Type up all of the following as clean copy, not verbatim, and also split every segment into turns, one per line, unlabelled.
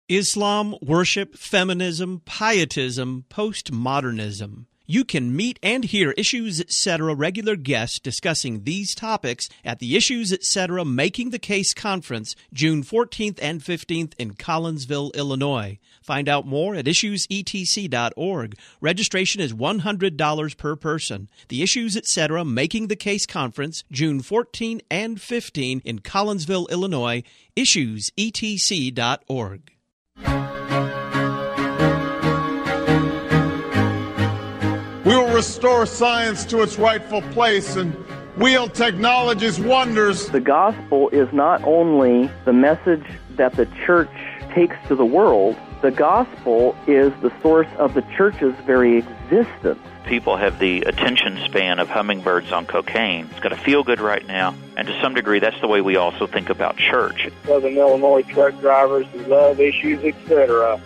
Islam, worship, feminism, pietism, postmodernism. You can meet and hear Issues Etc. regular guests discussing these topics at the Issues Etc. Making the Case Conference, June 14th and 15th in Collinsville, Illinois. Find out more at issuesetc.org. Registration is $100 per person. The Issues Etc. Making the Case Conference, June 14 and 15 in Collinsville, Illinois. issuesetc.org.
We will restore science to its rightful place and wield technology's wonders.
The gospel is not only the message that the church takes to the world, the gospel is the source of the church's very existence.
People have the attention span of hummingbirds on cocaine. It's got to feel good right now. And to some degree, that's the way we also think about church.
Southern Illinois truck drivers who love Issues, etc.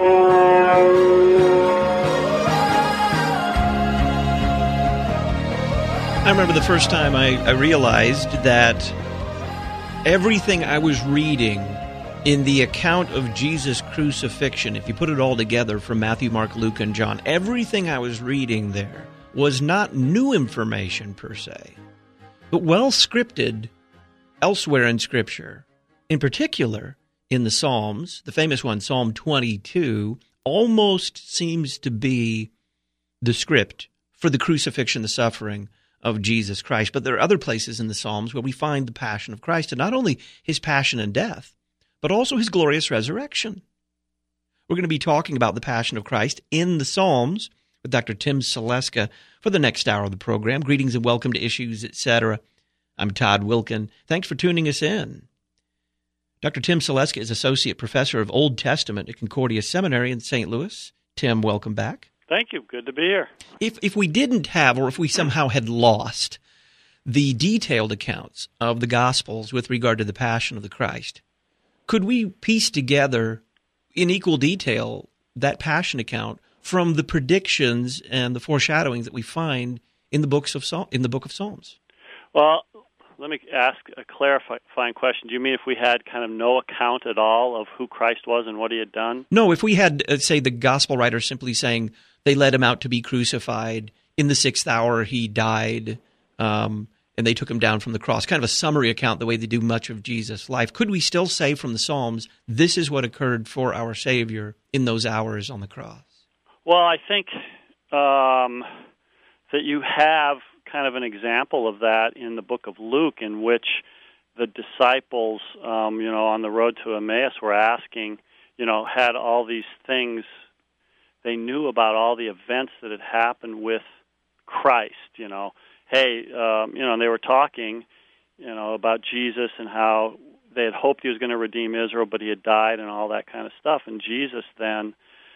I remember the first time I realized that everything I was reading in the account of Jesus' crucifixion, if you put it all together from Matthew, Mark, Luke, and John, everything I was reading there was not new information per se, but well scripted elsewhere in Scripture. In particular, in the Psalms, the famous one, Psalm 22, almost seems to be the script for the crucifixion, the suffering of Jesus Christ. But there are other places in the Psalms where we find the passion of Christ, and not only his passion and death, but also his glorious resurrection. We're going to be talking about the passion of Christ in the Psalms with Dr. Tim Saleska for the next hour of the program. Greetings and welcome to Issues, Etc. I'm Todd Wilkin. Thanks for tuning us in. Dr. Tim Saleska is Associate Professor of Old Testament at Concordia Seminary in St. Louis. Tim, welcome back.
Thank you. Good to be here.
If we didn't have, or if we somehow had lost the detailed accounts of the Gospels with regard to the Passion of the Christ, could we piece together in equal detail that Passion account from the predictions and the foreshadowings that we find in the book of Psalms?
Well, let me ask a clarifying question. Do you mean if we had kind of no account at all of who Christ was and what he had done?
No, if we had, say, the gospel writer simply saying they led him out to be crucified, in the 6th hour he died, and they took him down from the cross, kind of a summary account the way they do much of Jesus' life. Could we still say from the Psalms, this is what occurred for our Savior in those hours on the cross?
Well, I think that you have kind of an example of that in the book of Luke, in which the disciples, on the road to Emmaus were asking, had all these things. They knew about all the events that had happened with Christ, and they were talking, about Jesus and how they had hoped he was going to redeem Israel, but he had died and all that kind of stuff. And Jesus then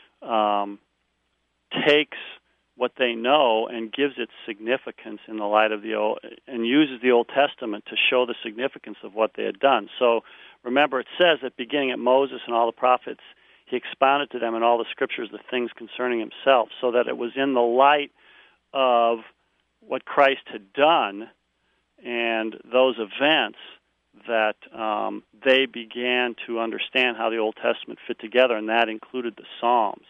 takes what they know and gives it significance in the light of the Old, and uses the Old Testament to show the significance of what they had done. So remember, it says that beginning at Moses and all the prophets, he expounded to them in all the scriptures the things concerning himself, so that it was in the light of what Christ had done and those events that they began to understand how the Old Testament fit together, and that included the Psalms.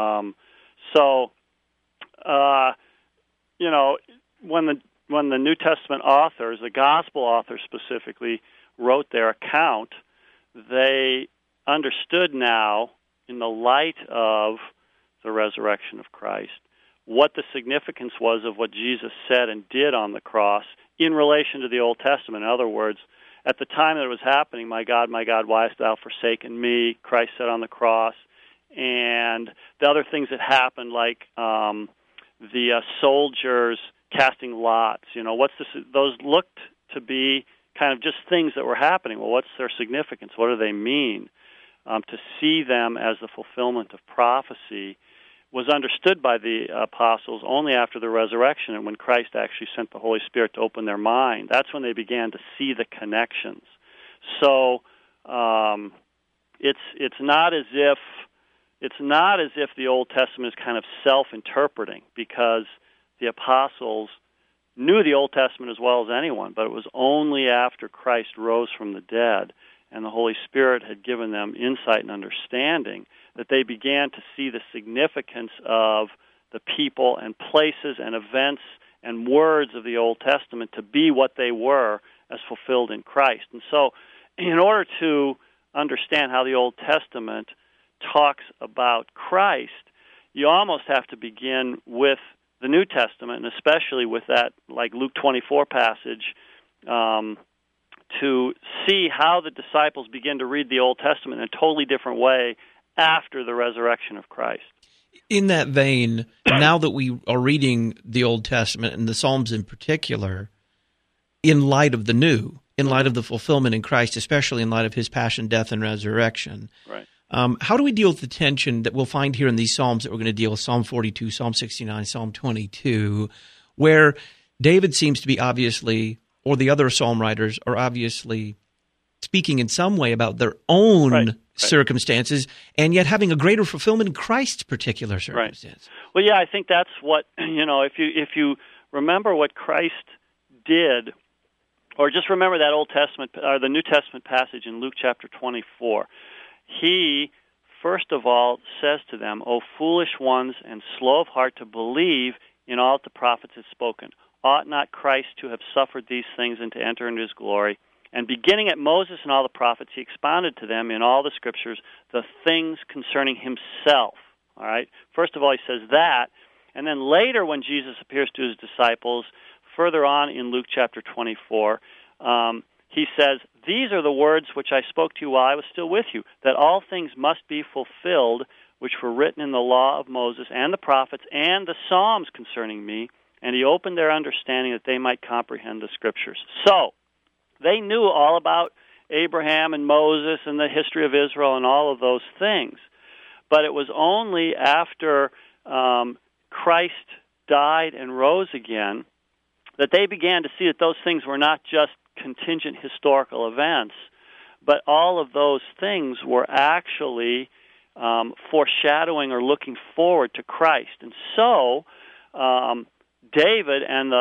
When the New Testament authors, the Gospel authors specifically, wrote their account, they understood now, in the light of the resurrection of Christ, what the significance was of what Jesus said and did on the cross in relation to the Old Testament. In other words, at the time that it was happening, my God, why hast thou forsaken me? Christ said on the cross. And the other things that happened, like the soldiers casting lots, what's this? Those looked to be kind of just things that were happening. Well, what's their significance? What do they mean? To see them as the fulfillment of prophecy was understood by the apostles only after the resurrection, and when Christ actually sent the Holy Spirit to open their mind. That's when they began to see the connections. So it's not as if the Old Testament is kind of self-interpreting, because the apostles knew the Old Testament as well as anyone, but it was only after Christ rose from the dead and the Holy Spirit had given them insight and understanding, that they began to see the significance of the people and places and events and words of the Old Testament to be what they were as fulfilled in Christ. And so, in order to understand how the Old Testament talks about Christ, you almost have to begin with the New Testament, and especially with that, like Luke 24 passage, to see how the disciples begin to read the Old Testament in a totally different way after the resurrection of Christ.
In that vein, now that we are reading the Old Testament and the Psalms in particular, in light of the new, in light of the fulfillment in Christ, especially in light of his passion, death, and resurrection,
right.
How do we deal with the tension that we'll find here in these Psalms that we're going to deal with, Psalm 42, Psalm 69, Psalm 22, where David seems to be obviously, or the other Psalm writers are obviously speaking in some way about their own circumstances, and yet having a greater fulfillment in Christ's particular circumstance.
Right. Well, yeah, I think that's what, if you remember what Christ did, or just remember that Old Testament or the New Testament passage in Luke chapter 24. He, first of all, says to them, "O foolish ones and slow of heart to believe in all that the prophets have spoken. Ought not Christ to have suffered these things and to enter into his glory?" And beginning at Moses and all the prophets, he expounded to them in all the scriptures the things concerning himself. All right. First of all, he says that, and then later when Jesus appears to his disciples, further on in Luke chapter 24, he says, "These are the words which I spoke to you while I was still with you, that all things must be fulfilled, which were written in the law of Moses and the prophets and the Psalms concerning me." And he opened their understanding that they might comprehend the scriptures. So, they knew all about Abraham and Moses and the history of Israel and all of those things. But it was only after Christ died and rose again that they began to see that those things were not just contingent historical events, but all of those things were actually foreshadowing or looking forward to Christ. And so, David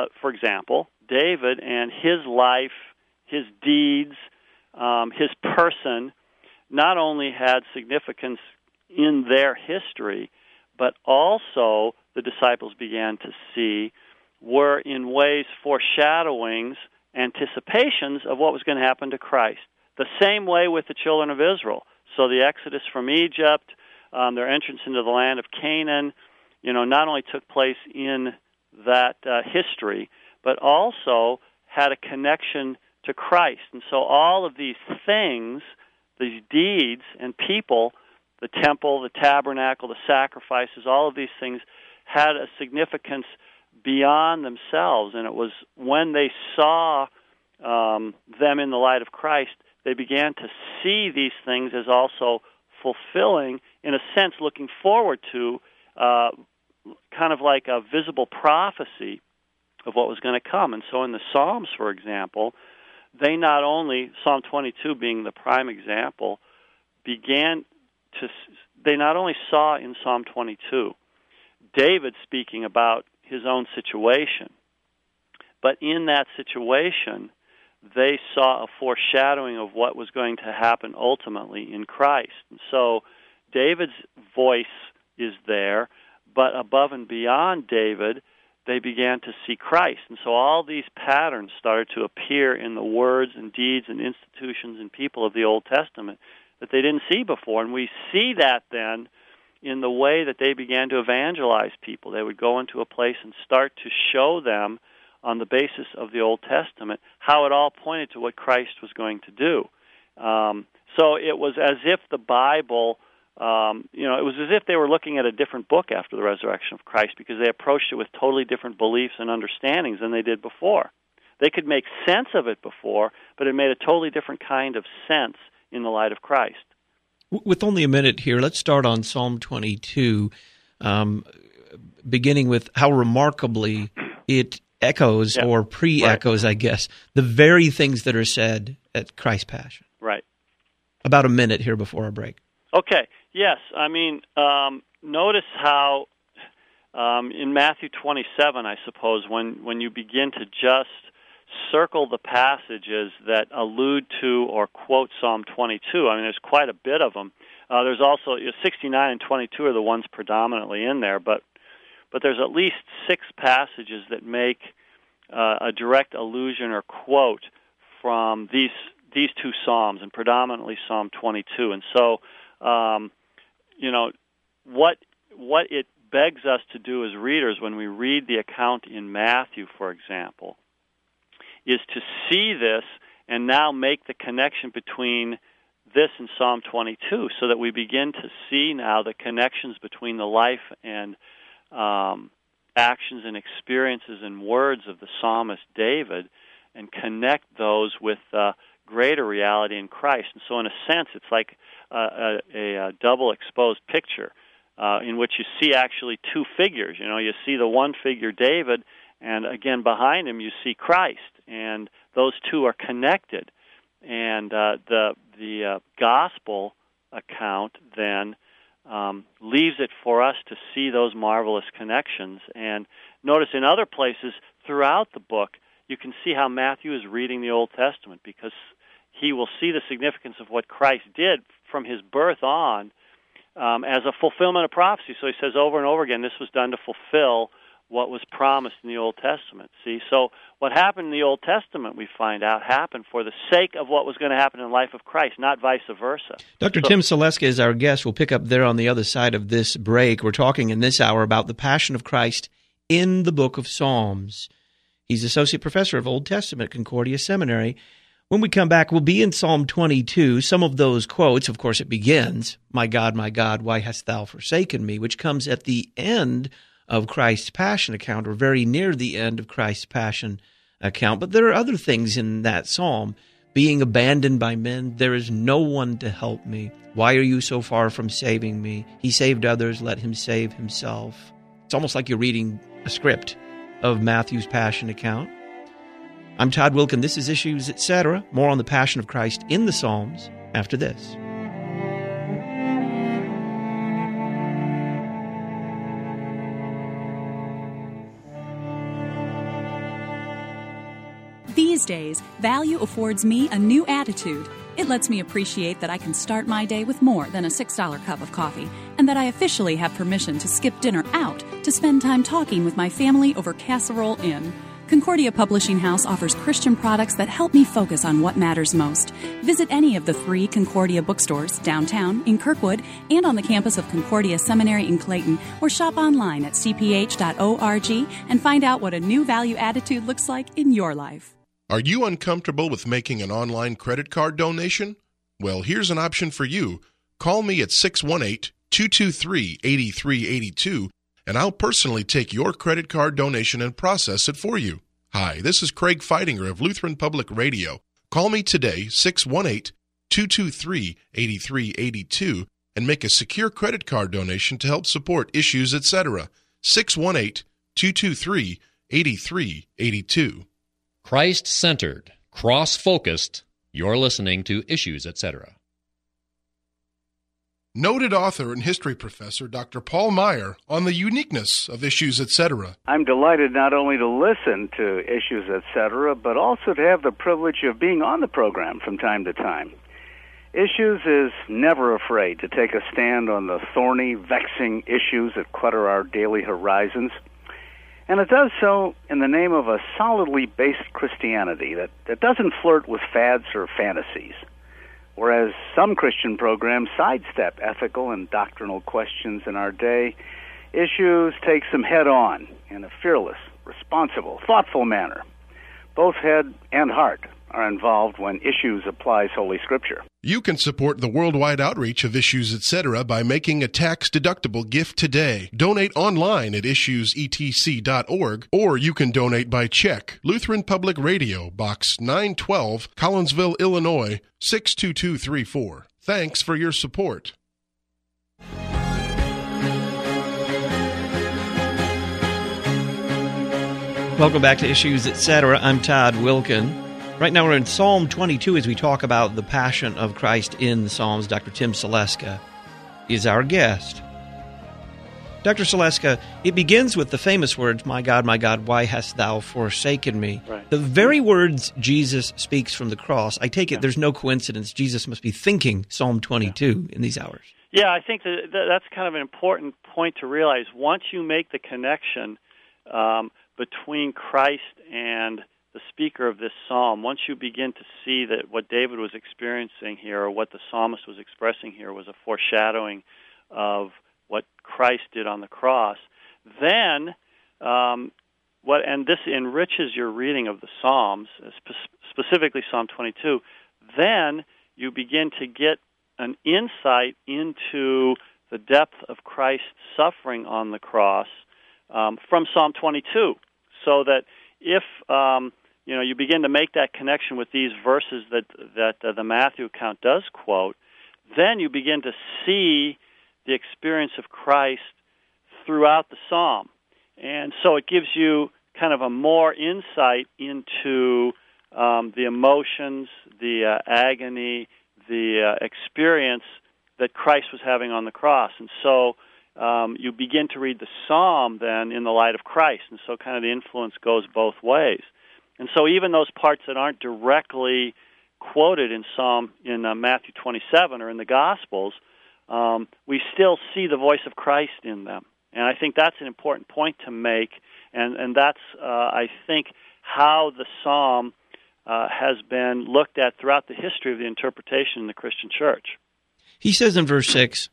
and his life, his deeds, his person, not only had significance in their history, but also the disciples began to see were in ways foreshadowings, anticipations of what was going to happen to Christ. The same way with the children of Israel. So the exodus from Egypt, their entrance into the land of Canaan, not only took place in that history, but also had a connection to Christ. And so all of these things, these deeds and people, the temple, the tabernacle, the sacrifices, all of these things had a significance beyond themselves. And it was when they saw them in the light of Christ, they began to see these things as also fulfilling, in a sense, looking forward to kind of like a visible prophecy of what was going to come. And so in the Psalms, for example, they not only, Psalm 22 being the prime example, they not only saw in Psalm 22 David speaking about his own situation, but in that situation, they saw a foreshadowing of what was going to happen ultimately in Christ. And so David's voice is there, but above and beyond David, they began to see Christ. And so all these patterns started to appear in the words and deeds and institutions and people of the Old Testament that they didn't see before. And we see that then in the way that they began to evangelize people. They would go into a place and start to show them on the basis of the Old Testament how it all pointed to what Christ was going to do. So it was as if the Bible, it was as if they were looking at a different book after the resurrection of Christ, because they approached it with totally different beliefs and understandings than they did before. They could make sense of it before, but it made a totally different kind of sense in the light of Christ.
With only a minute here, let's start on Psalm 22, beginning with how remarkably it echoes, or pre-echoes, I guess, the very things that are said at Christ's Passion.
Right.
About a minute here before our break.
Okay. Yes. I mean, notice how in Matthew 27, I suppose, when you begin to just circle the passages that allude to or quote Psalm 22. I mean, there's quite a bit of them. There's also 69 and 22 are the ones predominantly in there, but there's at least 6 passages that make a direct allusion or quote from these 2 Psalms, and predominantly Psalm 22. And so, what it begs us to do as readers when we read the account in Matthew, for example, is to see this and now make the connection between this and Psalm 22, so that we begin to see now the connections between the life and actions and experiences and words of the psalmist David, and connect those with greater reality in Christ. And so in a sense, it's like a double exposed picture in which you see actually 2 figures. You see the one figure, David, and again behind him you see Christ, and those 2 are connected. And the gospel account then leaves it for us to see those marvelous connections. And notice in other places throughout the book, you can see how Matthew is reading the Old Testament, because he will see the significance of what Christ did from his birth on as a fulfillment of prophecy. So he says over and over again, this was done to fulfill what was promised in the Old Testament. See, so what happened in the Old Testament, we find out, happened for the sake of what was going to happen in the life of Christ, not vice versa.
Dr. Tim Saleska is our guest. We'll pick up there on the other side of this break. We're talking in this hour about the Passion of Christ in the book of Psalms. He's Associate Professor of Old Testament at Concordia Seminary. When we come back, we'll be in Psalm 22. Some of those quotes, of course, it begins, my God, why hast thou forsaken me?" which comes at the end of Christ's Passion account, or very near the end of Christ's Passion account. But there are other things in that psalm. Being abandoned by men, there is no one to help me. Why are you so far from saving me? He saved others, let him save himself. It's almost like you're reading a script of Matthew's Passion account. I'm Todd Wilken. This is Issues, Etc. More on the Passion of Christ in the Psalms after this.
These days, value affords me a new attitude. It lets me appreciate that I can start my day with more than a $6 cup of coffee, and that I officially have permission to skip dinner out to spend time talking with my family over Casserole Inn. Concordia Publishing House offers Christian products that help me focus on what matters most. Visit any of the 3 Concordia bookstores downtown, in Kirkwood, and on the campus of Concordia Seminary in Clayton, or shop online at cph.org and find out what a new value attitude looks like in your life.
Are you uncomfortable with making an online credit card donation? Well, here's an option for you. Call me at 618-223-8382, and I'll personally take your credit card donation and process it for you. Hi, this is Craig Feidinger of Lutheran Public Radio. Call me today, 618-223-8382, and make a secure credit card donation to help support Issues, Etc. 618-223-8382.
Christ-centered, cross-focused, you're listening to Issues, Etc.
Noted author and history professor Dr. Paul Meyer on the uniqueness of Issues, Etc.
I'm delighted not only to listen to Issues, Etc., but also to have the privilege of being on the program from time to time. Issues is never afraid to take a stand on the thorny, vexing issues that clutter our daily horizons. And it does so in the name of a solidly based Christianity that doesn't flirt with fads or fantasies. Whereas some Christian programs sidestep ethical and doctrinal questions in our day, Issues takes them head-on in a fearless, responsible, thoughtful manner. Both head and heart are involved when Issues applies Holy Scripture.
You can support the worldwide outreach of Issues, Etc. by making a tax-deductible gift today. Donate online at issuesetc.org, or you can donate by check. Lutheran Public Radio, Box 912, Collinsville, Illinois, 62234. Thanks for your support.
Welcome back to Issues, Etc. I'm Todd Wilken. Right now we're in Psalm 22 as we talk about the Passion of Christ in the Psalms. Dr. Tim Saleska is our guest. Dr. Saleska, it begins with the famous words, my God, why hast thou forsaken me?
Right.
The very words Jesus speaks from the cross, I take it there's no coincidence. Jesus must be thinking Psalm 22 in these hours.
Yeah, I think that's kind of an important point to realize. Once you make the connection between Christ and the speaker of this psalm, once you begin to see that what David was experiencing here, or what the psalmist was expressing here, was a foreshadowing of what Christ did on the cross, then and this enriches your reading of the Psalms, specifically Psalm 22, then you begin to get an insight into the depth of Christ's suffering on the cross from Psalm 22, so that if you begin to make that connection with these verses that the Matthew account does quote, then you begin to see the experience of Christ throughout the psalm. And so it gives you kind of a more insight into the emotions, the agony, the experience that Christ was having on the cross. And so you begin to read the psalm then in the light of Christ. And so kind of the influence goes both ways. And so even those parts that aren't directly quoted in Matthew 27 or in the Gospels, we still see the voice of Christ in them. And I think that's an important point to make, and that's, I think, how the psalm has been looked at throughout the history of the interpretation in the Christian church.
He says in verse 6,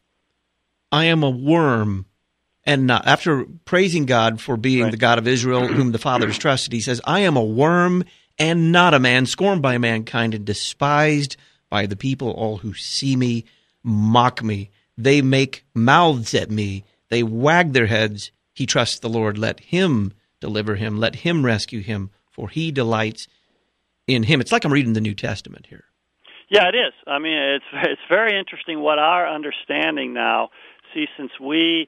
I am a worm and not. After praising God for being the God of Israel, whom the fathers trusted, he says, I am a worm and not a man, scorned by mankind and despised by the people. All who see me mock me. They make mouths at me. They wag their heads. He trusts the Lord. Let him deliver him. Let him rescue him, for he delights in him. It's like I'm reading the New Testament here.
Yeah, it is. I mean, it's very interesting what our understanding now, since we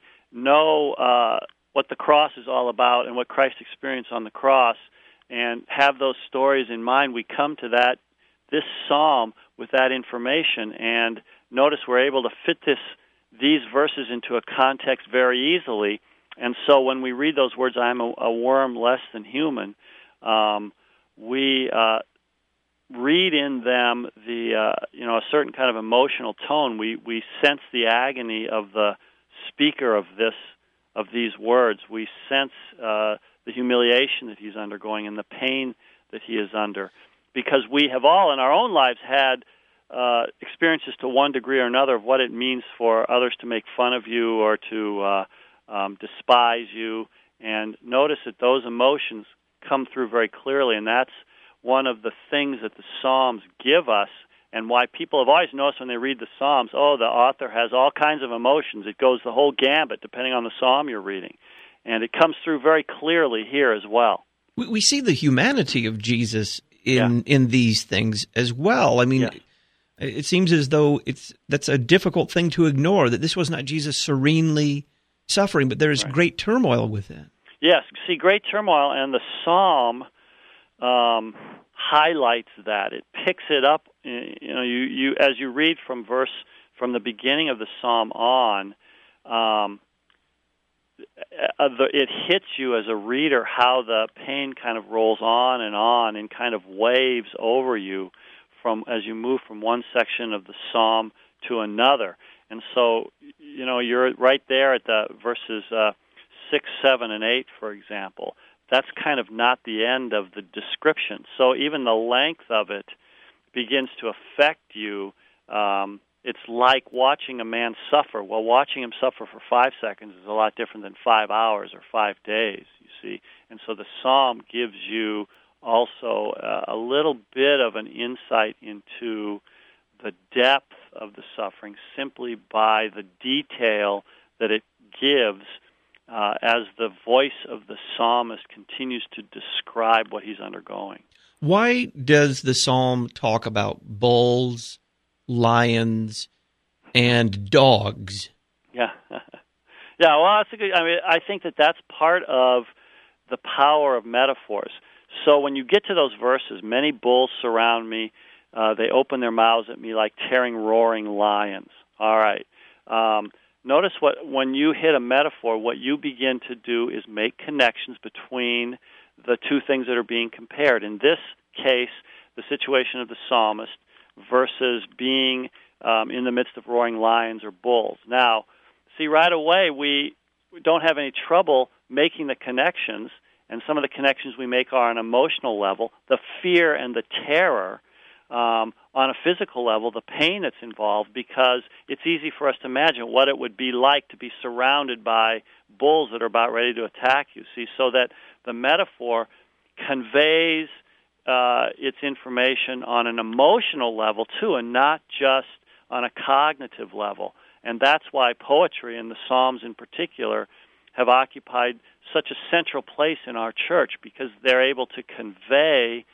know what the cross is all about and what Christ experienced on the cross, and have those stories in mind, we come to this psalm with that information, and notice we're able to fit these verses into a context very easily. And so when we read those words, I am a worm less than human, we read in them a certain kind of emotional tone. We sense the agony of the speaker of these words. We sense the humiliation that he's undergoing and the pain that he is under, because we have all in our own lives had experiences to one degree or another of what it means for others to make fun of you or to despise you. And notice that those emotions come through very clearly, and that's one of the things that the Psalms give us, and why people have always noticed when they read the Psalms, the author has all kinds of emotions. It goes the whole gambit depending on the psalm you're reading. And it comes through very clearly here as well.
We see the humanity of Jesus in these things as well. I mean, it seems as though that's a difficult thing to ignore, that this was not Jesus serenely suffering, but there is great turmoil within.
Yes, see, great turmoil, and the psalm highlights that. It picks it up. You as you read from the beginning of the psalm on, it hits you as a reader how the pain kind of rolls on and kind of waves over you as you move from one section of the psalm to another. And so, you're right there at the verses 6, 7, and 8, for example. That's kind of not the end of the description. So even the length of it begins to affect you. It's like watching a man suffer. Well, watching him suffer for 5 seconds is a lot different than 5 hours or 5 days, you see. And so the psalm gives you also a little bit of an insight into the depth of the suffering simply by the detail that it gives as the voice of the psalmist continues to describe what he's undergoing.
Why does the psalm talk about bulls, lions, and dogs?
Yeah. Well, that's a good. I think that's part of the power of metaphors. So when you get to those verses, many bulls surround me. They open their mouths at me like roaring lions. All right. notice when you hit a metaphor, what you begin to do is make connections between the two things that are being compared. In this case, the situation of the psalmist versus being in the midst of roaring lions or bulls. Now, see, right away, we don't have any trouble making the connections, and some of the connections we make are on an emotional level, the fear and the terror. On a physical level, the pain that's involved, because it's easy for us to imagine what it would be like to be surrounded by bulls that are about ready to attack you. See, so that the metaphor conveys its information on an emotional level, too, and not just on a cognitive level. And that's why poetry, and the Psalms in particular, have occupied such a central place in our church, because they're able to convey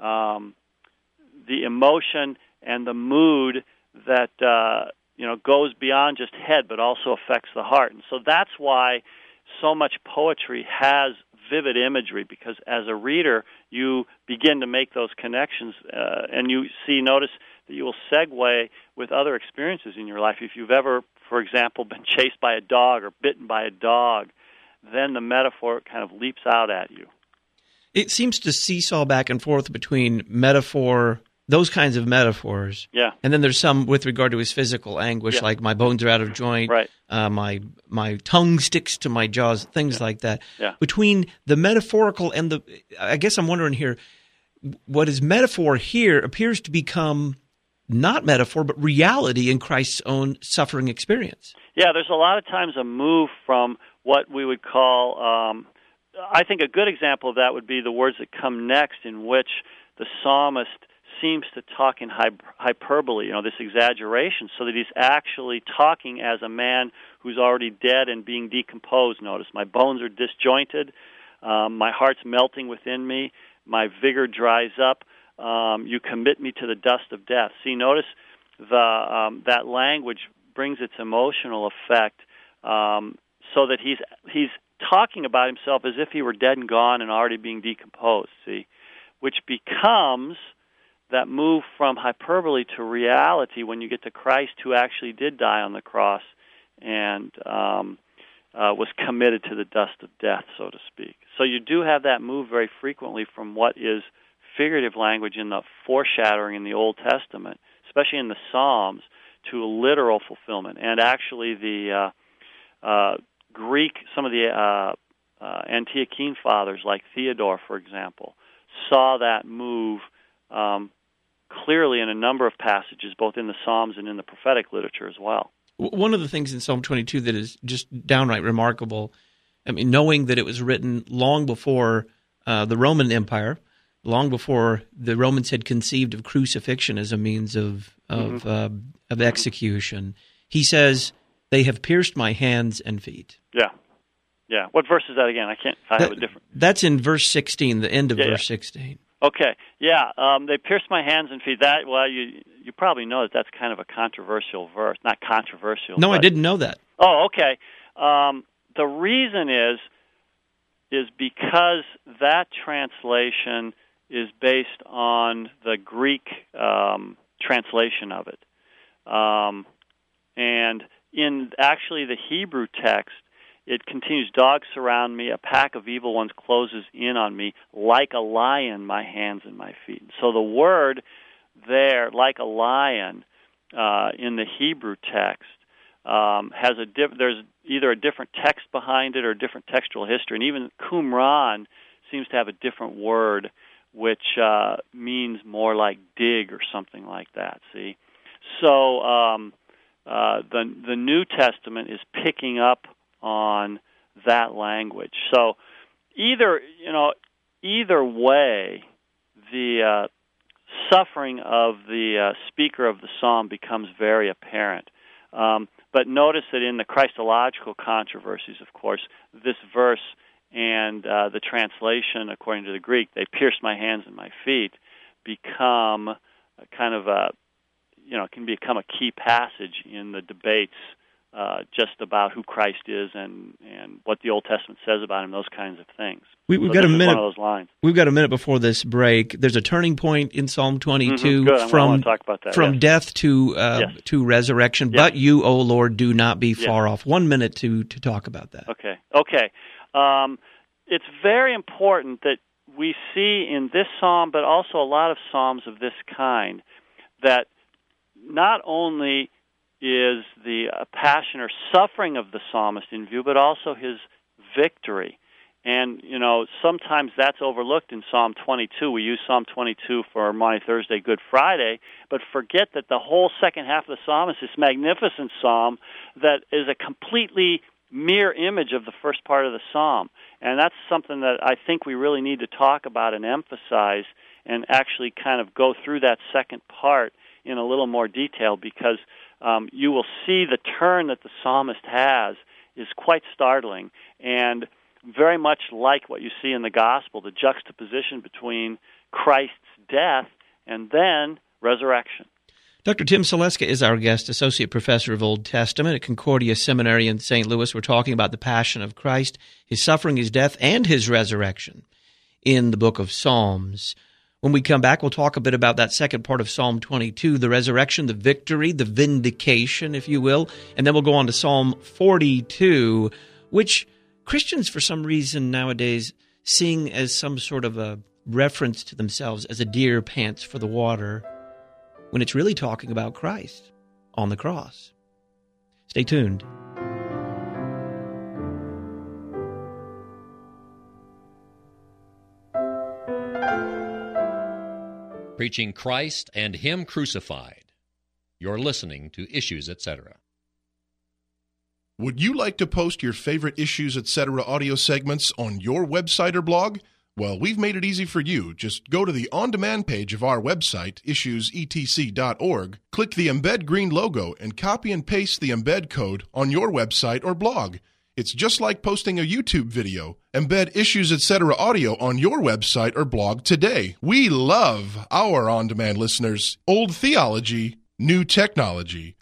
the emotion and the mood that goes beyond just head, but also affects the heart. And so that's why so much poetry has vivid imagery, because as a reader, you begin to make those connections, and notice that you will segue with other experiences in your life. If you've ever, for example, been chased by a dog or bitten by a dog, then the metaphor kind of leaps out at you.
It seems to seesaw back and forth between metaphor, those kinds of metaphors.
Yeah.
And then there's some with regard to his physical anguish, like my bones are out of joint,
right.
My tongue sticks to my jaws, things like that.
Yeah.
Between the metaphorical and I guess I'm wondering here, what is metaphor here appears to become not metaphor, but reality in Christ's own suffering experience.
Yeah, there's a lot of times a move from what we would call, I think a good example of that would be the words that come next, in which the psalmist seems to talk in hyperbole, this exaggeration, so that he's actually talking as a man who's already dead and being decomposed. Notice, my bones are disjointed, my heart's melting within me, my vigor dries up, you commit me to the dust of death. See, notice that language brings its emotional effect, so that he's talking about himself as if he were dead and gone and already being decomposed, see, which becomes that move from hyperbole to reality when you get to Christ, who actually did die on the cross and was committed to the dust of death, so to speak. So you do have that move very frequently from what is figurative language in the foreshadowing in the Old Testament, especially in the Psalms, to a literal fulfillment. And actually the Greek, some of the Antiochene fathers, like Theodore, for example, saw that move clearly in a number of passages, both in the Psalms and in the prophetic literature as well.
One of the things in Psalm 22 that is just downright remarkable, I mean, knowing that it was written long before the Roman Empire, long before the Romans had conceived of crucifixion as a means of execution, he says, "They have pierced my hands and feet."
Yeah. What verse is that again? I have a different.
That's in verse 16, the end of verse 16.
Okay, they pierced my hands and feet. You probably know that's kind of a controversial verse. Not controversial.
No, I didn't know that.
Oh, okay. The reason is because that translation is based on the Greek translation of it. And in actually the Hebrew text, it continues, "Dogs surround me, a pack of evil ones closes in on me, like a lion, my hands and my feet." So the word there, like a lion, in the Hebrew text, has there's either a different text behind it or a different textual history. And even Qumran seems to have a different word, which means more like dig or something like that, see? So the New Testament is picking up on that language. So either way, the suffering of the speaker of the psalm becomes very apparent. But notice that in the Christological controversies, of course, this verse and the translation, according to the Greek, "they pierced my hands and my feet," become a kind of can become a key passage in the debates just about who Christ is and what the Old Testament says about him, those kinds of things.
We've got a minute.
One of those lines.
We've got a minute before this break. There's a turning point in Psalm 22
Good. I want to talk about that.
from
yes.
death to resurrection.
Yes.
But you, O Lord, do not be far off. 1 minute to talk about that.
Okay. It's very important that we see in this psalm, but also a lot of psalms of this kind, that not only is the passion or suffering of the psalmist in view, but also his victory. And, sometimes that's overlooked in Psalm 22. We use Psalm 22 for Maundy Thursday, Good Friday, but forget that the whole second half of the psalm is this magnificent psalm that is a completely mirror image of the first part of the psalm. And that's something that I think we really need to talk about and emphasize and actually kind of go through that second part in a little more detail, because you will see the turn that the psalmist has is quite startling and very much like what you see in the gospel, the juxtaposition between Christ's death and then resurrection.
Dr. Tim Saleska is our guest, Associate Professor of Old Testament at Concordia Seminary in St. Louis. We're talking about the Passion of Christ, his suffering, his death, and his resurrection in the book of Psalms. When we come back, we'll talk a bit about that second part of Psalm 22, the resurrection, the victory, the vindication, if you will. And then we'll go on to Psalm 42, which Christians, for some reason nowadays, sing as some sort of a reference to themselves as a deer pants for the water, when it's really talking about Christ on the cross. Stay tuned.
Preaching Christ and Him crucified. You're listening to Issues, Etc.
Would you like to post your favorite Issues, Etc. audio segments on your website or blog? Well, we've made it easy for you. Just go to the on-demand page of our website, issuesetc.org, click the Embed Green logo, and copy and paste the embed code on your website or blog. It's just like posting a YouTube video. Embed Issues, Etc. audio on your website or blog today. We love our on-demand listeners. Old theology, new technology.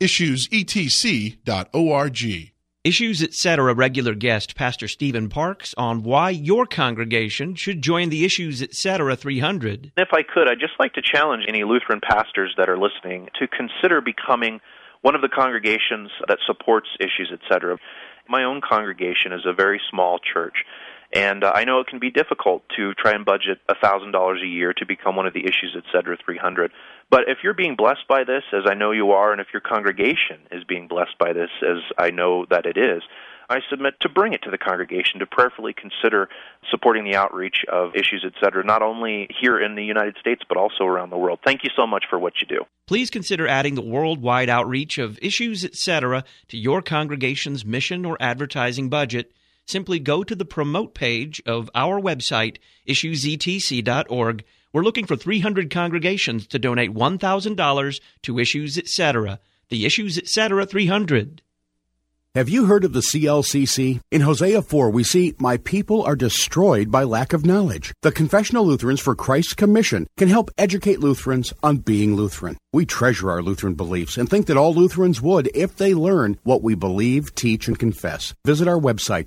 issuesetc.org.
Issues, Etc. regular guest, Pastor Stephen Parks, on why your congregation should join the Issues, Etc. 300.
If I could, I'd just like to challenge any Lutheran pastors that are listening to consider becoming one of the congregations that supports Issues, Etc. My own congregation is a very small church, and I know it can be difficult to try and budget $1,000 a year to become one of the Issues, Etc. 300. But if you're being blessed by this, as I know you are, and if your congregation is being blessed by this, as I know that it is, I submit to bring it to the congregation to prayerfully consider supporting the outreach of Issues, Etc., not only here in the United States, but also around the world. Thank you so much for what you do.
Please consider adding the worldwide outreach of Issues, Etc. to your congregation's mission or advertising budget. Simply go to the promote page of our website, issuesetc.org. We're looking for 300 congregations to donate $1,000 to Issues, Etc. The Issues, Etc. 300.
Have you heard of the CLCC? In Hosea 4, we see, "My people are destroyed by lack of knowledge." The Confessional Lutherans for Christ's Commission can help educate Lutherans on being Lutheran. We treasure our Lutheran beliefs and think that all Lutherans would if they learn what we believe, teach, and confess. Visit our website,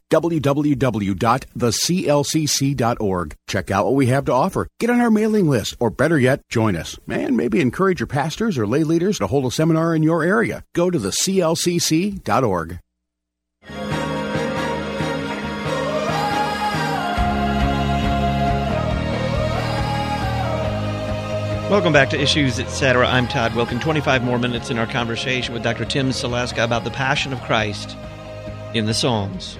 www.theclcc.org. Check out what we have to offer. Get on our mailing list, or better yet, join us. And maybe encourage your pastors or lay leaders to hold a seminar in your area. Go to theclcc.org.
Welcome back to Issues, Etc. I'm Todd Wilkin. 25 more minutes in our conversation with Dr. Tim Saleska about the Passion of Christ in the Psalms.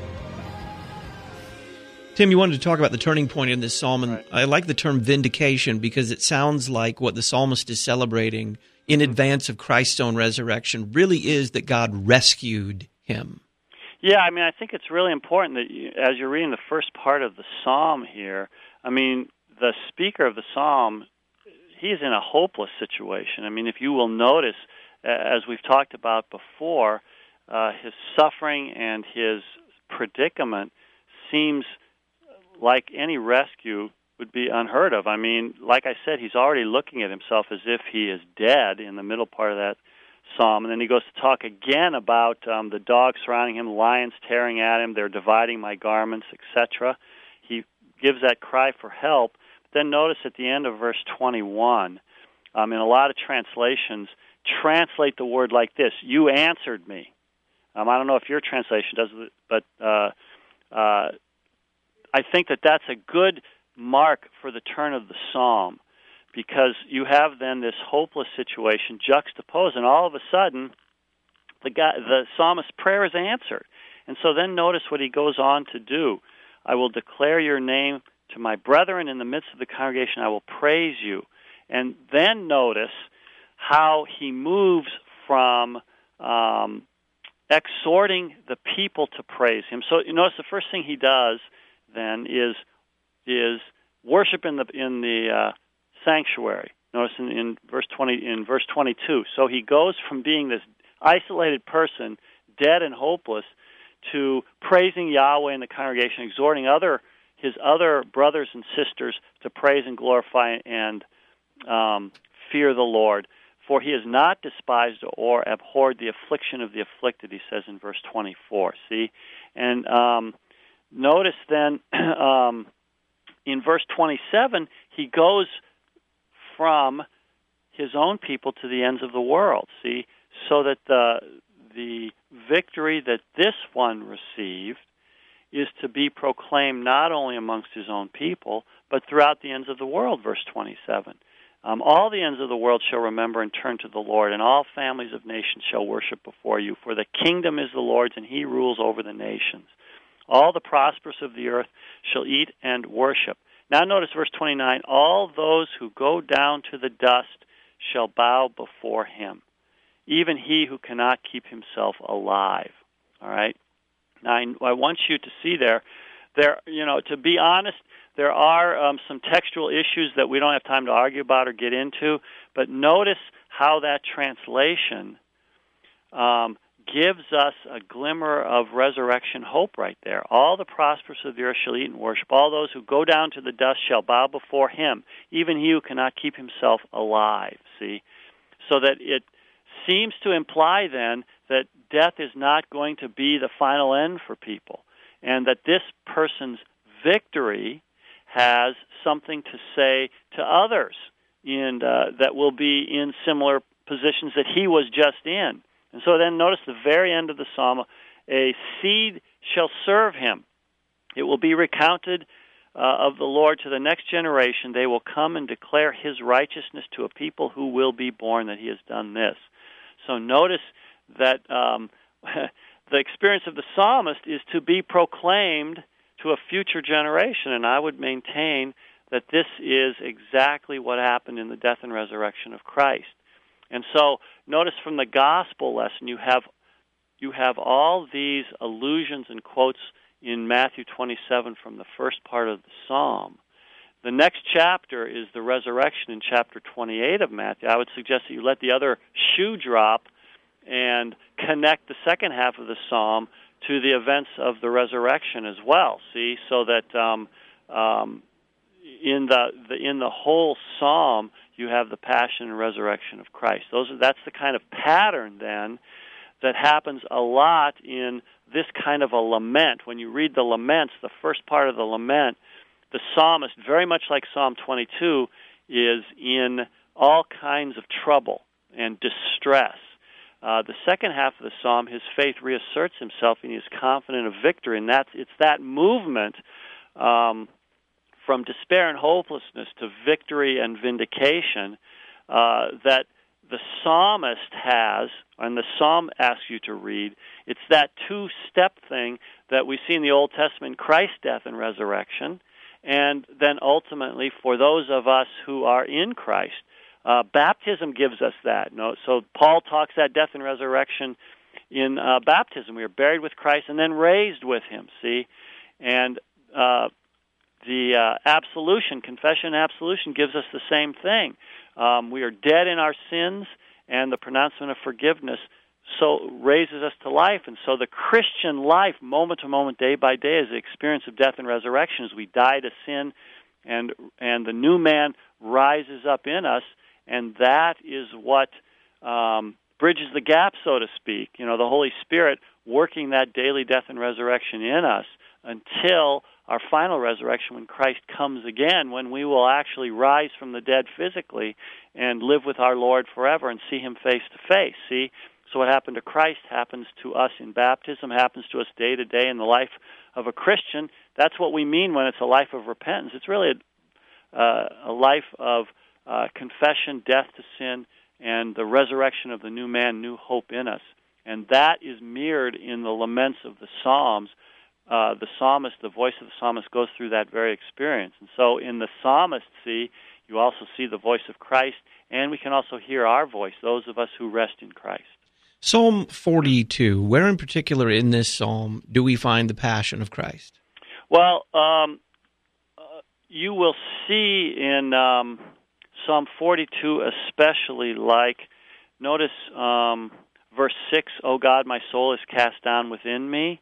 Tim, you wanted to talk about the turning point in this psalm, and right. I like the term vindication because it sounds like what the psalmist is celebrating in advance of Christ's own resurrection really is that God rescued him.
Yeah, I mean, I think it's really important that as you're reading the first part of the psalm here, I mean, the speaker of the psalm, he's in a hopeless situation. I mean, if you will notice, as we've talked about before, his suffering and his predicament seems like any rescue would be unheard of. I mean, like I said, he's already looking at himself as if he is dead in the middle part of that psalm, and then he goes to talk again about the dogs surrounding him, lions tearing at him, they're dividing my garments, etc. He gives that cry for help. But then notice at the end of verse 21, in a lot of translations, translate the word like this: you answered me. I don't know if your translation does it, but I think that's a good mark for the turn of the psalm, because you have then this hopeless situation juxtaposed, and all of a sudden the psalmist's prayer is answered. And so then notice what he goes on to do. I will declare your name to my brethren in the midst of the congregation. I will praise you. And then notice how he moves from exhorting the people to praise him. So you notice the first thing he does then is worship in the sanctuary. Notice in verse 22. So he goes from being this isolated person, dead and hopeless, to praising Yahweh in the congregation, exhorting his other brothers and sisters to praise and glorify and fear the Lord. For he has not despised or abhorred the affliction of the afflicted, he says in verse 24. See? And notice then in verse 27, he goes from his own people to the ends of the world. See? So that the victory that this one received is to be proclaimed not only amongst his own people, but throughout the ends of the world, verse 27. All the ends of the world shall remember and turn to the Lord, and all families of nations shall worship before you. For the kingdom is the Lord's, and he rules over the nations. All the prosperous of the earth shall eat and worship. Now notice verse 29, all those who go down to the dust shall bow before him, even he who cannot keep himself alive. All right? Now I want you to see there, to be honest, there are some textual issues that we don't have time to argue about or get into, but notice how that translation gives us a glimmer of resurrection hope right there. All the prosperous of the earth shall eat and worship. All those who go down to the dust shall bow before him, even he who cannot keep himself alive. See? So that it seems to imply then that death is not going to be the final end for people, and that this person's victory has something to say to others that will be in similar positions that he was just in. And so then notice the very end of the psalm, a seed shall serve him. It will be recounted of the Lord to the next generation. They will come and declare his righteousness to a people who will be born, that he has done this. So notice that the experience of the psalmist is to be proclaimed to a future generation, and I would maintain that this is exactly what happened in the death and resurrection of Christ. And so notice from the gospel lesson you have all these allusions and quotes in Matthew 27 from the first part of the psalm. The next chapter is the resurrection in chapter 28 of Matthew. I would suggest that you let the other shoe drop and connect the second half of the psalm to the events of the resurrection as well. See, so that in the whole psalm you have the passion and resurrection of Christ. That's the kind of pattern then that happens a lot in this kind of a lament. When you read the laments, the first part of the lament, the psalmist, very much like Psalm 22, is in all kinds of trouble and distress. The second half of the psalm, his faith reasserts himself, and he is confident of victory. And it's that movement from despair and hopelessness to victory and vindication that the psalmist has, and the psalm asks you to read. It's that two-step thing that we see in the Old Testament, Christ's death and resurrection, and then ultimately for those of us who are in Christ, baptism gives us that. So Paul talks that death and resurrection in baptism. We are buried with Christ and then raised with him, see? And the absolution, confession and absolution, gives us the same thing. We are dead in our sins, and the pronouncement of forgiveness so raises us to life. And so the Christian life, moment to moment, day by day, is the experience of death and resurrection as we die to sin, and the new man rises up in us, and that is what bridges the gap, so to speak. The Holy Spirit working that daily death and resurrection in us until our final resurrection when Christ comes again, when we will actually rise from the dead physically and live with our Lord forever and see Him face to face. See? So what happened to Christ happens to us in baptism, happens to us day to day in the life of a Christian. That's what we mean when it's a life of repentance. It's really a life of confession, death to sin, and the resurrection of the new man, new hope in us. And that is mirrored in the laments of the Psalms. The psalmist, the voice of the psalmist goes through that very experience. And so in the psalmist, you also see the voice of Christ, and we can also hear our voice, those of us who rest in Christ.
Psalm 42, where in particular in this psalm do we find the passion of Christ?
Well, you will see in Psalm 42 especially, notice verse 6, O God, my soul is cast down within me.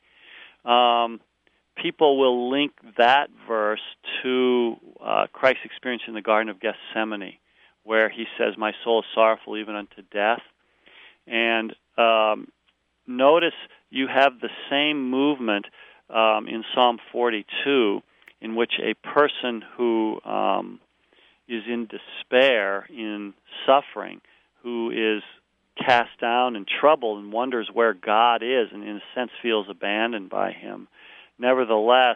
People will link that verse to Christ's experience in the Garden of Gethsemane, where he says, my soul is sorrowful even unto death. And notice you have the same movement in Psalm 42, in which a person who is in despair, in suffering, who is cast down and troubled and wonders where God is, and in a sense feels abandoned by Him. Nevertheless,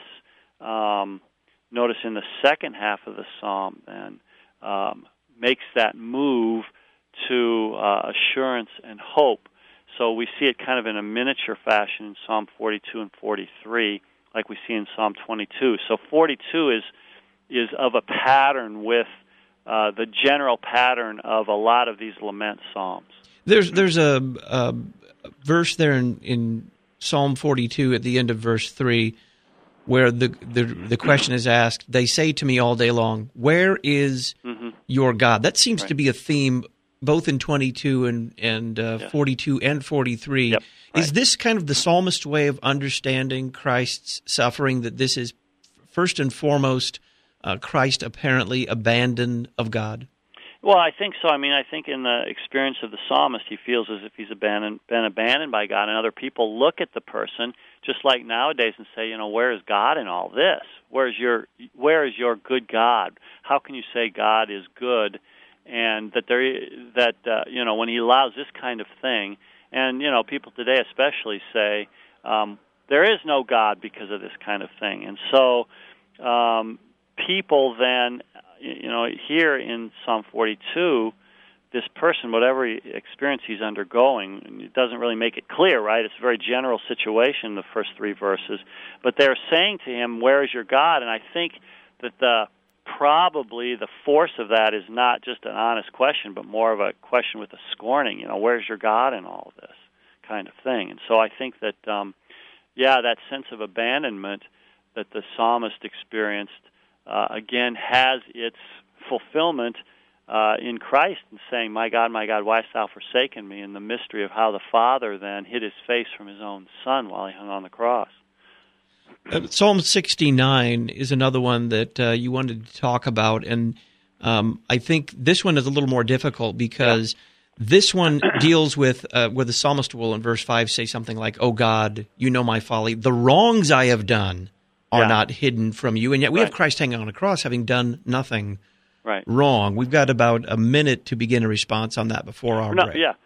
notice in the second half of the psalm then makes that move to assurance and hope. So we see it kind of in a miniature fashion in Psalm 42 and 43, like we see in Psalm 22. So 42 is of a pattern with the general pattern of a lot of these lament psalms.
There's a verse there in Psalm 42 at the end of verse 3 where the question is asked, they say to me all day long, where is your God? That seems to be a theme both in 22 and 42 and 43.
Yep.
Is this kind of the psalmist's way of understanding Christ's suffering, that this is first and foremost Christ apparently abandoned of God?
Well, I think so. I mean, I think in the experience of the psalmist, he feels as if he's been abandoned by God, and other people look at the person just like nowadays and say, where is God in all this? Where is your good God? How can you say God is good? And when He allows this kind of thing, and people today especially say there is no God because of this kind of thing, and so people then. Here in Psalm 42, this person, whatever experience he's undergoing, it doesn't really make it clear, right? It's a very general situation, the first three verses. But they're saying to him, where is your God? And I think that probably the force of that is not just an honest question, but more of a question with a scorning, where's your God in all of this kind of thing? And so I think that, that sense of abandonment that the psalmist experienced again has its fulfillment in Christ in saying, my God, why hast thou forsaken me? And the mystery of how the Father then hid His face from His own Son while He hung on the cross.
Psalm 69 is another one that you wanted to talk about, and I think this one is a little more difficult because this one deals with where the psalmist will in verse 5 say something like, oh God, you know my folly, the wrongs I have done are not hidden from you, and yet we have Christ hanging on a cross having done nothing wrong. We've got about a minute to begin a response on that before our break.
Yeah.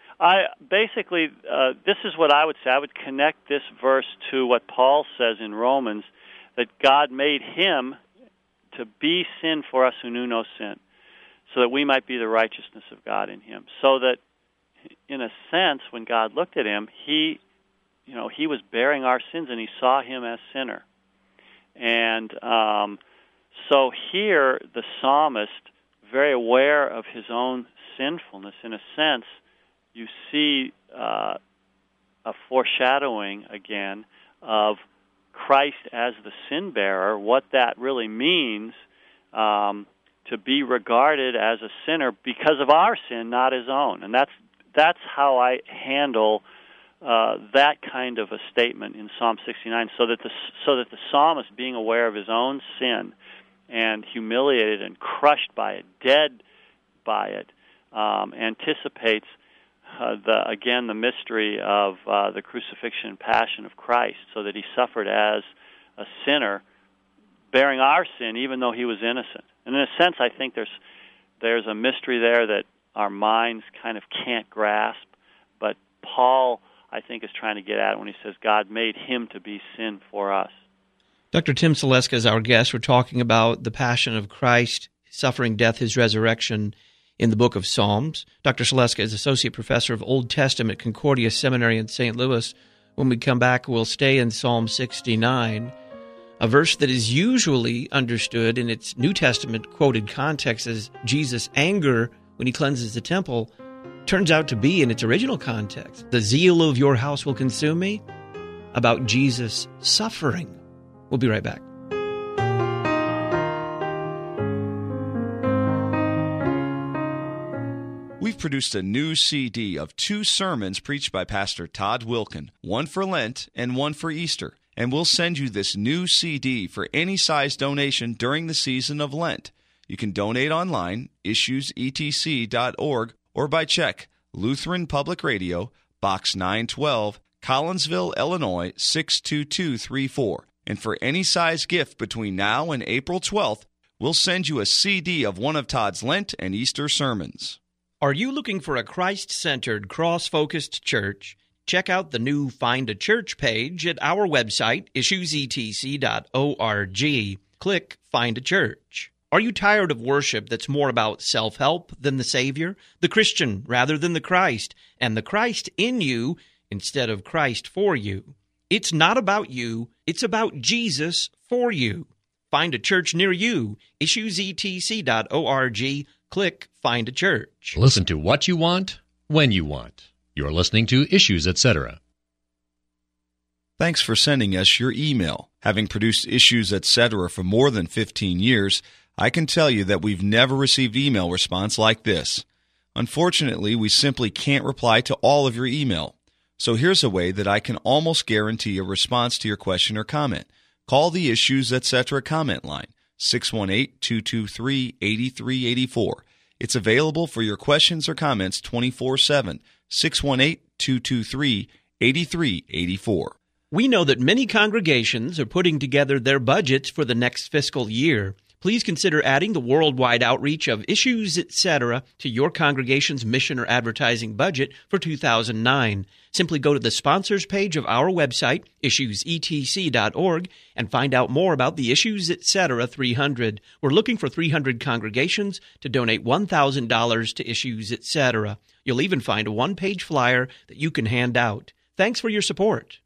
This is what I would say. I would connect this verse to what Paul says in Romans, that God made Him to be sin for us who knew no sin, so that we might be the righteousness of God in Him. So that, in a sense, when God looked at Him, He was bearing our sins, and He saw Him as sinner. And so here, the psalmist, very aware of his own sinfulness, in a sense, you see a foreshadowing again of Christ as the sin bearer, what that really means to be regarded as a sinner because of our sin, not his own. And that's how I handle that kind of a statement in Psalm 69, so that the psalmist, being aware of his own sin and humiliated and crushed by it, dead by it, anticipates the mystery of the crucifixion and passion of Christ, so that he suffered as a sinner, bearing our sin, even though he was innocent. And in a sense, I think there's a mystery there that our minds kind of can't grasp, but Paul, I think, is trying to get at it when he says God made him to be sin for us.
Dr. Tim Saleska is our guest. We're talking about the passion of Christ, suffering, death, his resurrection in the book of Psalms. Dr. Saleska is Associate Professor of Old Testament at Concordia Seminary in St. Louis. When we come back, we'll stay in Psalm 69, a verse that is usually understood in its New Testament quoted context as Jesus' anger when he cleanses the temple, turns out to be, in its original context, the zeal of your house will consume me, about Jesus' suffering. We'll be right back.
We've produced a new CD of 2 sermons preached by Pastor Todd Wilkin, one for Lent and one for Easter. And we'll send you this new CD for any size donation during the season of Lent. You can donate online, issuesetc.org, or by check, Lutheran Public Radio, Box 912, Collinsville, Illinois, 62234. And for any size gift between now and April 12th, we'll send you a CD of one of Todd's Lent and Easter sermons.
Are you looking for a Christ-centered, cross-focused church? Check out the new Find a Church page at our website, issuesetc.org. Click Find a Church. Are you tired of worship that's more about self-help than the Savior, the Christian rather than the Christ, and the Christ in you instead of Christ for you? It's not about you, it's about Jesus for you. Find a church near you, issuesetc.org. Click Find a Church.
Listen to what you want, when you want. You're listening to Issues, Etc.
Thanks for sending us your email. Having produced Issues, Etc. for more than 15 years, I can tell you that we've never received email response like this. Unfortunately, we simply can't reply to all of your email. So here's a way that I can almost guarantee a response to your question or comment. Call the Issues, Etc. comment line, 618-223-8384. It's available for your questions or comments 24/7, 618-223-8384.
We know that many congregations are putting together their budgets for the next fiscal year. Please consider adding the worldwide outreach of Issues, Etc. to your congregation's mission or advertising budget for 2009. Simply go to the sponsors page of our website, issuesetc.org, and find out more about the Issues, Etc. 300. We're looking for 300 congregations to donate $1,000 to Issues, Etc. You'll even find a one-page flyer that you can hand out. Thanks for your support.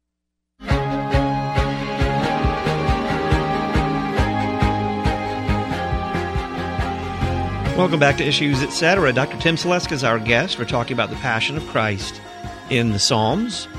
Welcome back to Issues, Etc. Dr. Tim Saleska is our guest. We're talking about the Passion of Christ in the Psalms.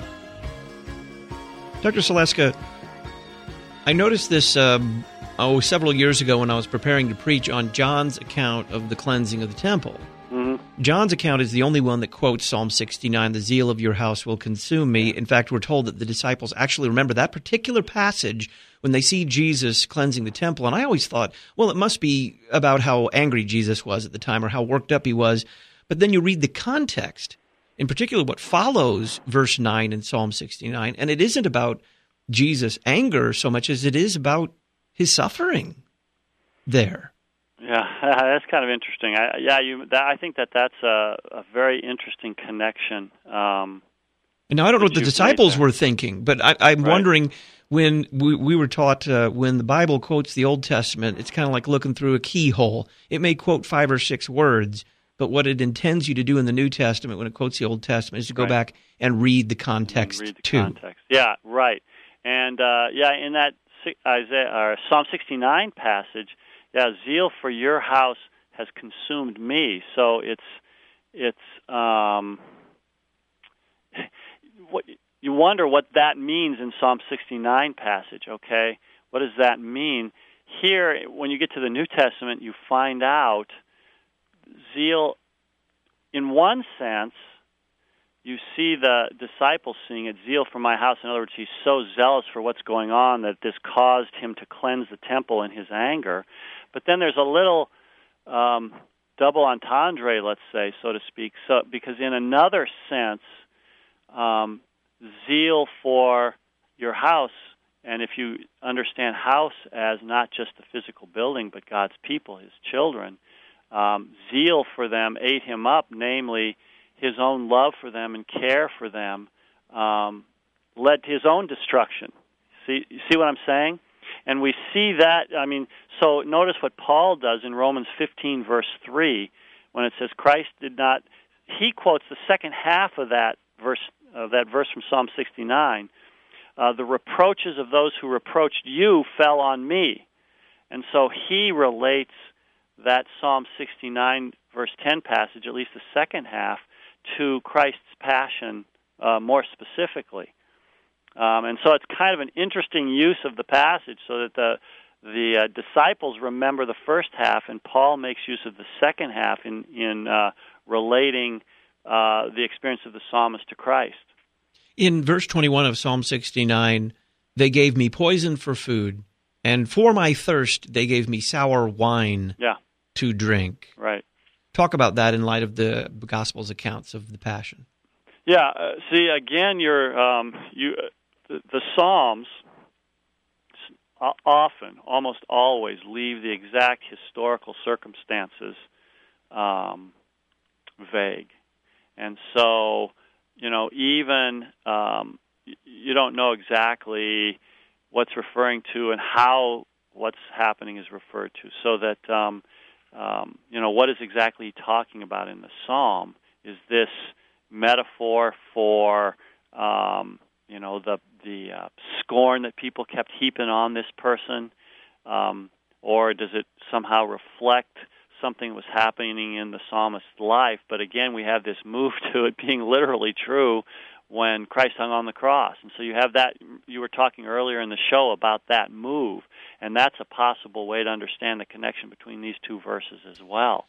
Dr. Saleska, I noticed this several years ago when I was preparing to preach on John's account of the cleansing of the temple. Mm-hmm. John's account is the only one that quotes Psalm 69, "The zeal of your house will consume me." In fact, we're told that the disciples actually remember that particular passage when they see Jesus cleansing the temple. And I always thought, well, it must be about how angry Jesus was at the time or how worked up he was. But then you read the context, in particular what follows verse 9 in Psalm 69, and it isn't about Jesus' anger so much as it is about his suffering there.
Yeah, that's kind of interesting. I think that's a very interesting connection.
And now I don't know what the disciples were thinking, but I'm wondering, when we were taught when the Bible quotes the Old Testament, it's kind of like looking through a keyhole. It may quote 5 or 6 words, but what it intends you to do in the New Testament when it quotes the Old Testament is to go back and read the context
context. Yeah, right. And in that Psalm 69 passage, zeal for your house has consumed me. So it's what you wonder what that means in Psalm 69 passage. Okay, what does that mean? Here, when you get to the New Testament, you find out zeal. In one sense, you see the disciples seeing it, zeal for my house. In other words, he's so zealous for what's going on that this caused him to cleanse the temple in his anger. But then there's a little double entendre, let's say, so to speak. So, because in another sense, zeal for your house, and if you understand house as not just the physical building, but God's people, His children, zeal for them ate Him up, namely His own love for them and care for them led to His own destruction. See what I'm saying? And we see that, so notice what Paul does in Romans 15, verse 3, when it says Christ did not, he quotes the second half of that verse from Psalm 69, the reproaches of those who reproached you fell on me. And so he relates that Psalm 69, verse 10 passage, at least the second half, to Christ's passion more specifically. And so it's kind of an interesting use of the passage so that the disciples remember the first half, and Paul makes use of the second half in relating the experience of the psalmist to Christ.
In verse 21 of Psalm 69, they gave me poison for food, and for my thirst they gave me sour wine to drink.
Right.
Talk about that in light of the Gospel's accounts of the Passion.
Yeah. See, again, the Psalms often, almost always, leave the exact historical circumstances vague. And so, even you don't know exactly what's referring to and how what's happening is referred to. So that, what is exactly talking about in the Psalm? Is this metaphor for, the scorn that people kept heaping on this person? Or does it somehow reflect something that was happening in the psalmist's life? But again, we have this move to it being literally true when Christ hung on the cross. And so you have that, you were talking earlier in the show about that move, and that's a possible way to understand the connection between these two verses as well.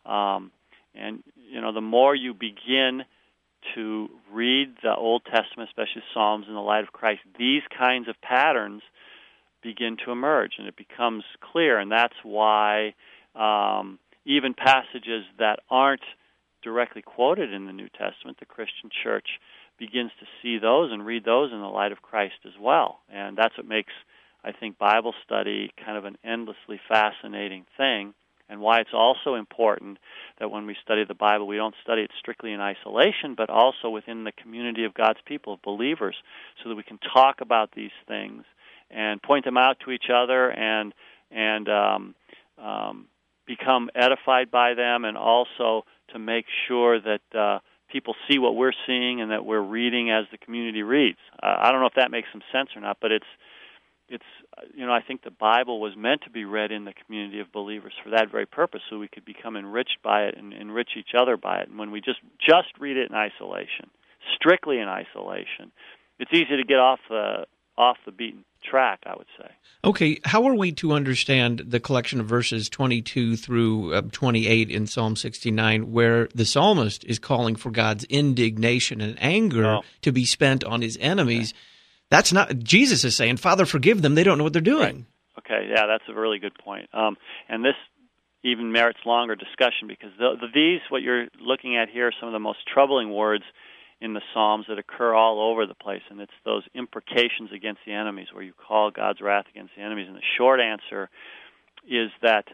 The more you begin to read the Old Testament, especially Psalms, in the light of Christ, these kinds of patterns begin to emerge, and it becomes clear, and that's why even passages that aren't directly quoted in the New Testament, the Christian church begins to see those and read those in the light of Christ as well. And that's what makes, I think, Bible study kind of an endlessly fascinating thing, and why it's also important that when we study the Bible, we don't study it strictly in isolation, but also within the community of God's people, of believers, so that we can talk about these things and point them out to each other and become edified by them, and also to make sure that people see what we're seeing and that we're reading as the community reads. I don't know if that makes some sense or not, but it's I think the Bible was meant to be read in the community of believers for that very purpose, so we could become enriched by it and enrich each other by it. And when we just read it in isolation, strictly in isolation, it's easy to get off the beaten track, I would say.
Okay, how are we to understand the collection of verses 22 through 28 in Psalm 69, where the psalmist is calling for God's indignation and anger to be spent on his enemies? Okay. That's not, Jesus is saying, Father, forgive them, they don't know what they're doing.
Right. Okay, yeah, that's a really good point. And this even merits longer discussion, because these, what you're looking at here, are some of the most troubling words in the Psalms that occur all over the place, and it's those imprecations against the enemies, where you call God's wrath against the enemies. And the short answer is that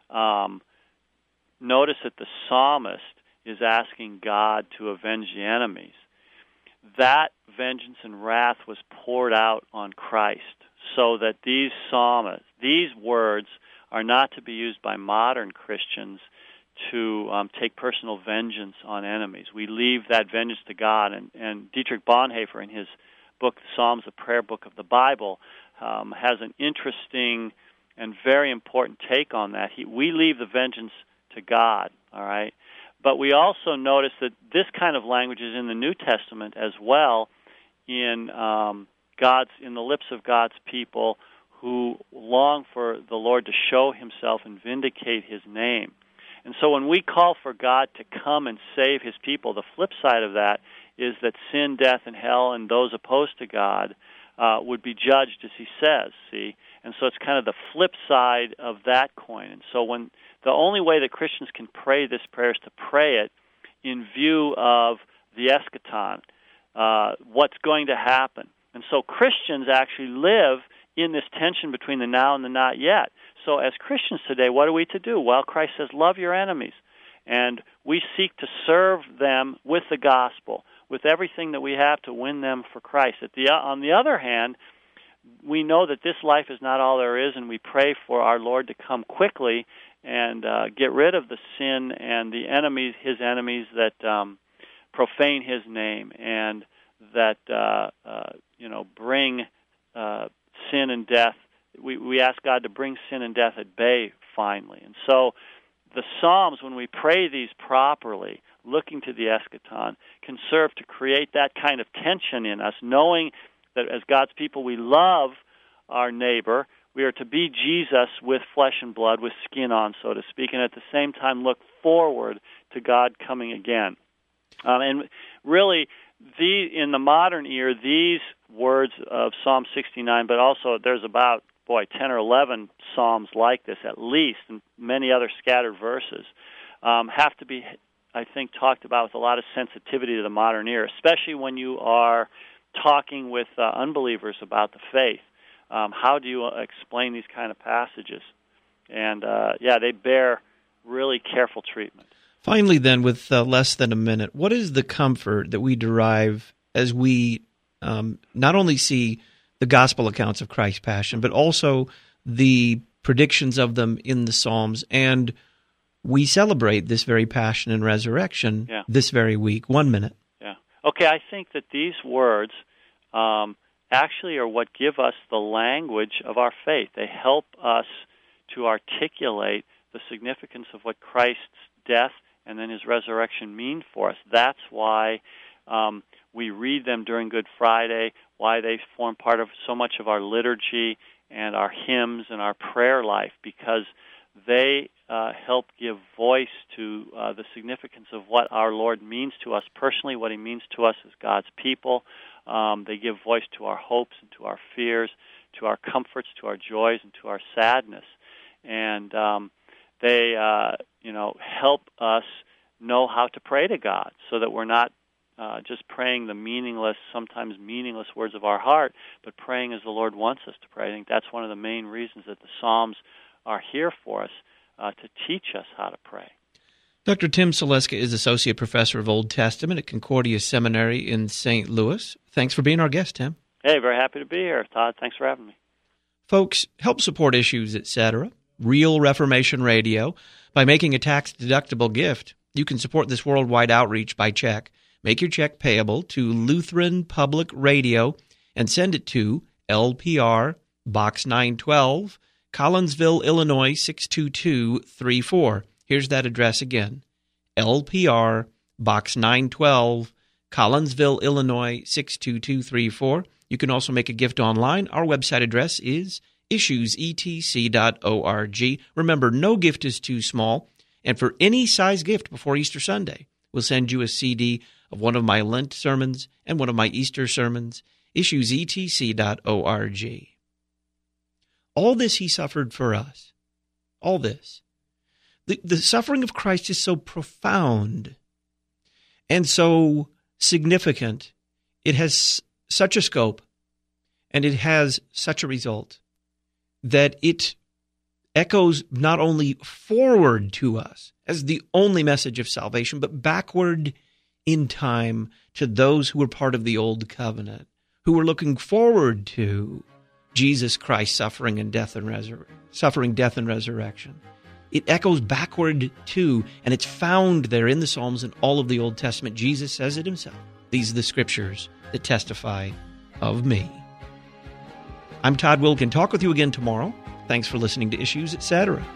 notice that the psalmist is asking God to avenge the enemies. That vengeance and wrath was poured out on Christ, so that these words are not to be used by modern Christians to take personal vengeance on enemies. We leave that vengeance to God. And Dietrich Bonhoeffer, in his book, The Psalms, the Prayer Book of the Bible, has an interesting and very important take on that. We leave the vengeance to God, all right? But we also notice that this kind of language is in the New Testament as well, in the lips of God's people who long for the Lord to show Himself and vindicate His name. And so when we call for God to come and save His people, the flip side of that is that sin, death, and hell, and those opposed to God would be judged as he says, see? And so it's kind of the flip side of that coin. And so when the only way that Christians can pray this prayer is to pray it in view of the eschaton, what's going to happen. And so Christians actually live in this tension between the now and the not yet. So as Christians today, what are we to do? Well, Christ says, love your enemies. And we seek to serve them with the gospel, with everything that we have to win them for Christ. On the other hand, we know that this life is not all there is, and we pray for our Lord to come quickly and get rid of the sin and the enemies, his enemies that profane his name and that bring sin and death. We ask God to bring sin and death at bay finally. And so the Psalms, when we pray these properly, looking to the eschaton, can serve to create that kind of tension in us, knowing that as God's people we love our neighbor. We are to be Jesus with flesh and blood, with skin on, so to speak, and at the same time look forward to God coming again. And really, in the modern ear, these words of Psalm 69, but also there's about 10 or 11 psalms like this at least, and many other scattered verses, have to be, I think, talked about with a lot of sensitivity to the modern ear, especially when you are talking with unbelievers about the faith. How do you explain these kind of passages? And, they bear really careful treatment.
Finally, then, with less than a minute, what is the comfort that we derive as we not only see the gospel accounts of Christ's passion, but also the predictions of them in the Psalms, and we celebrate this very passion and resurrection this very week? 1 minute.
Yeah. Okay, I think that these words actually are what give us the language of our faith. They help us to articulate the significance of what Christ's death and then his resurrection mean for us. That's why we read them during Good Friday, why they form part of so much of our liturgy and our hymns and our prayer life, because they help give voice to the significance of what our Lord means to us personally, what he means to us as God's people. They give voice to our hopes and to our fears, to our comforts, to our joys, and to our sadness. And they help us know how to pray to God so that we're not just praying the meaningless, sometimes meaningless words of our heart, but praying as the Lord wants us to pray. I think that's one of the main reasons that the Psalms are here for us, to teach us how to pray.
Dr. Tim Saleska is Associate Professor of Old Testament at Concordia Seminary in St. Louis. Thanks for being our guest, Tim.
Hey, very happy to be here, Todd. Thanks for having me.
Folks, help support Issues, etc., Real Reformation Radio, by making a tax-deductible gift. You can support this worldwide outreach by check. Make your check payable to Lutheran Public Radio and send it to LPR, Box 912, Collinsville, Illinois 62234. Here's that address again. LPR, Box 912, Collinsville, Illinois 62234. You can also make a gift online. Our website address is issuesetc.org. Remember, no gift is too small. And for any size gift before Easter Sunday, we'll send you a CD of one of my Lent sermons and one of my Easter sermons, issuesetc.org. All this he suffered for us. All this. The suffering of Christ is so profound and so significant. It has such a scope and it has such a result that it echoes not only forward to us as the only message of salvation, but backward in time to those who were part of the Old Covenant, who were looking forward to Jesus Christ suffering death and resurrection. It echoes backward too, and it's found there in the Psalms and all of the Old Testament. Jesus says it himself. These are the scriptures that testify of me. I'm Todd Wilken. Talk with you again tomorrow. Thanks for listening to Issues, etc.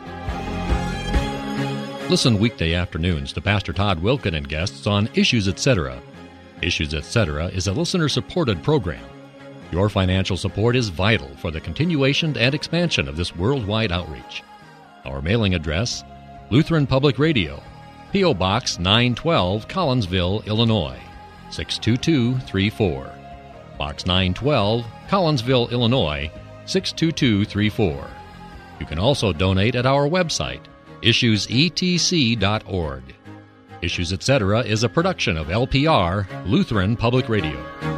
Listen weekday afternoons to Pastor Todd Wilken and guests on Issues, etc. Issues, etc. is a listener-supported program. Your financial support is vital for the continuation and expansion of this worldwide outreach. Our mailing address, Lutheran Public Radio, P.O. Box 912, Collinsville, Illinois, 62234. Box 912, Collinsville, Illinois, 62234. You can also donate at our website, issuesetc.org. Issues Etc. is a production of LPR, Lutheran Public Radio.